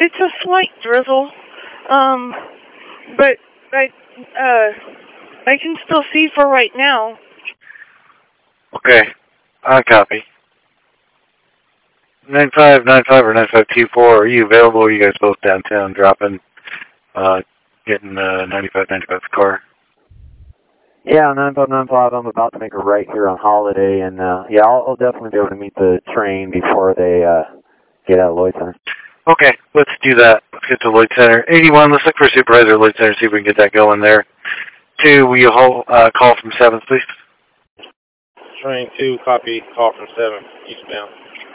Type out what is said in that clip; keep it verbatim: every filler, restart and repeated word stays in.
it's a slight drizzle, um, but I, uh, I can still see for right now. Okay, I copy. nine five nine five or nine five two four, are you available? Or are you guys both downtown dropping, uh, getting uh, ninety-five ninety-five car? Yeah, nine five nine five, I'm about to make a right here on Holiday, and uh, yeah, I'll, I'll definitely be able to meet the train before they uh, get out of Lloyd Center. Okay, let's do that. Let's get to Lloyd Center. eighty-one, let's look for a supervisor at Lloyd Center, see if we can get that going there. Two, will you hold, uh, call from seventh, please? Train two, copy, call from seven, eastbound.